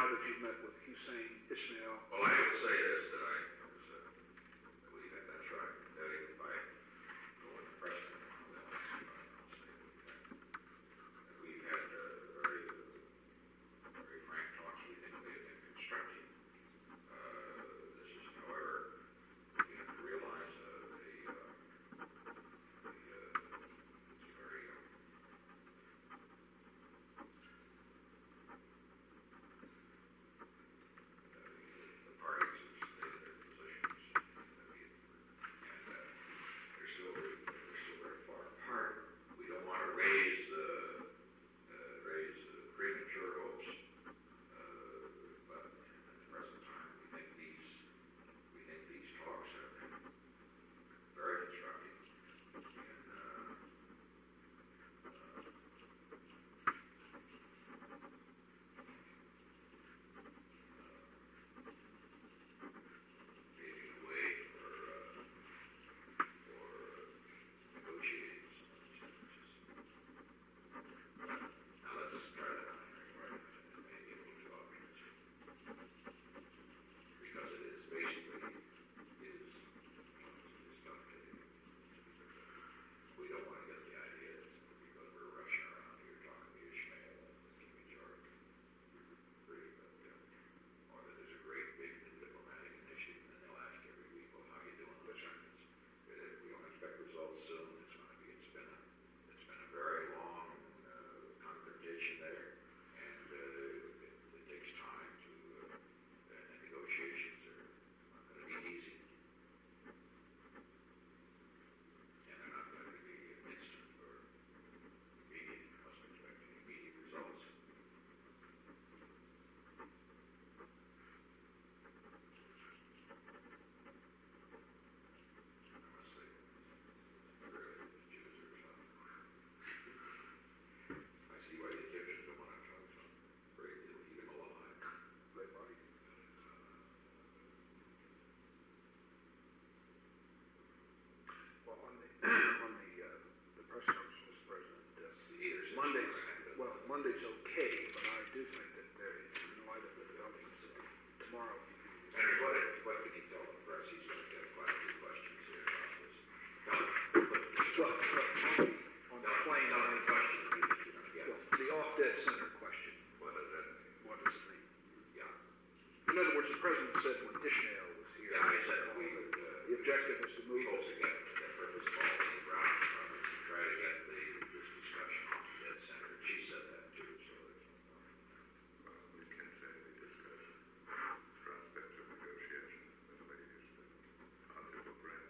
now that you've met with Hussein Ismail? Well, I would say this, that I believe that's right. That if I go in the precedent on that, we've had very frank talks. We think they have been constructive. This is, however, you have to realize it's very the parties have stated their positions, and they're still very far apart. We don't want to raise premature hopes, but at the present time, we think these talks have been very constructive, paving the way for negotiating some of these differences. Now let's try that on here, right? Maybe a little too obvious, because it is basically tough to. We don't want to get the idea that because we're rushing around here talking to Ishmael and King George, or that there's a great big diplomatic initiative, and they'll ask every week, well, how are you doing with Chinese? We don't expect results soon. It's been a very long confrontation there, and it takes time to. And negotiations are not going to be easy, and they're not going to be instant or immediate. I was expecting immediate results. Unless they really Jews or something. I see why the Egyptians don't want to try to break it, keep him alive. They might. Well, on the press conference, Mr. President, Monday's okay, but I do think that in light of the developments tomorrow. Henry, what can you tell the press? He's going to get quite a few questions here about this. On the plane, on the question you're going to get. The off-dead center question. What does that mean? What does it mean? Yeah. In other words, the president said when Ishmael was here, Yeah, I said we would. the objective was to move We hope to get that purpose of all the ground from it to try to get this discussion off the dead center. She said that too, so there's no problem. We can say we discuss prospects of negotiation with ladies possible grant.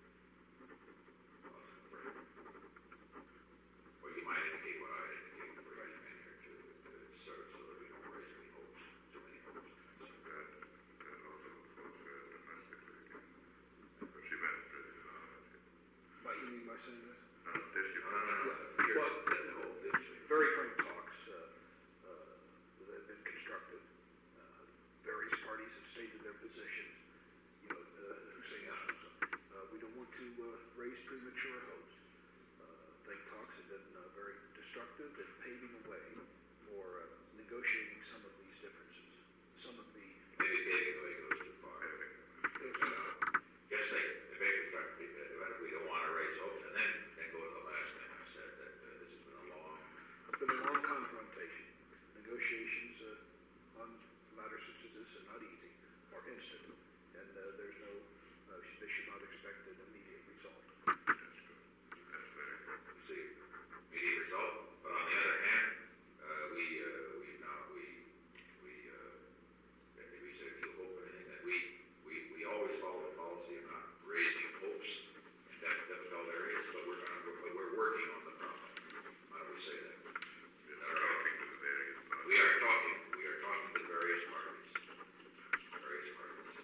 Well, you might indicate what I indicate for right in here too, so that we don't raise any hopes, too many hopes. That also goes domestically. But she meant What you mean by saying this? Well, very frank talks that have been constructive. Various parties have stated their positions. Hussein we don't want to raise premature hopes. Think talks have been very destructive and paving the way for negotiating some of these differences. Some of the maybe paving the way goes too far. Yes, they may construct we don't want to raise hopes, and then go to the last thing I said, that this has been a long confrontation. Negotiations on matters such as this are not easy or instant, and there's no, they should not expect an immediate result. That's good. That's very good. You see, immediate result. But on the other hand, we said if you hope anything that we always follow the policy of not raising hopes in difficult areas, but we're working on the problem. How do we say that? Talking to the various parties. We are talking to various parties.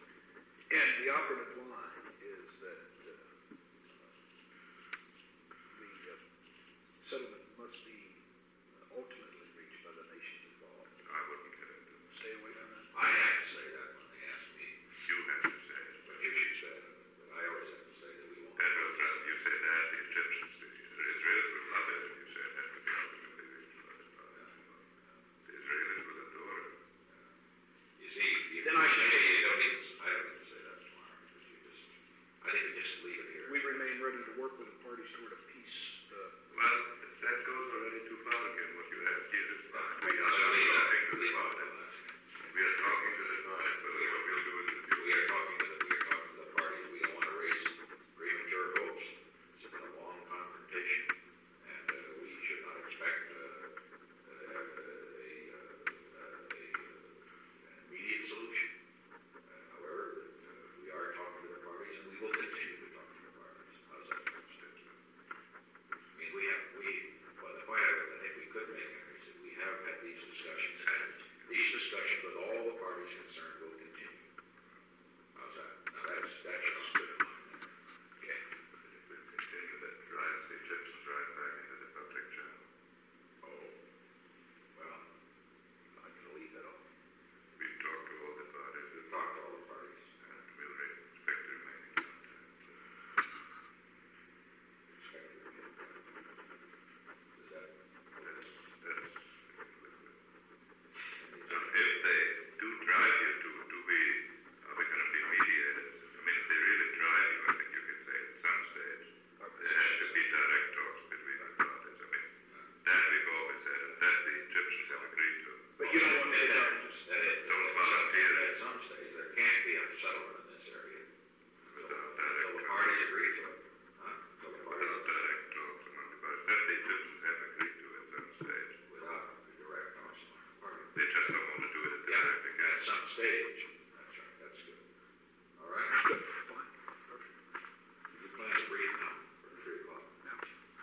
stage. That's right, that's good. All right? Fine, perfect. You plan to breathe now for 3 o'clock. Now,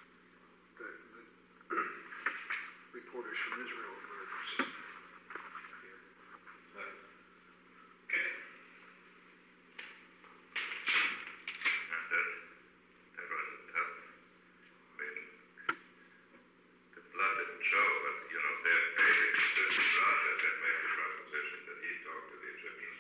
the reporters from Israel were here. Okay. And that was a tough, I mean, the blood didn't show, but, you know, their favorite Egyptian prophet had made the proposition that he talked to the Egyptian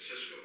Cisco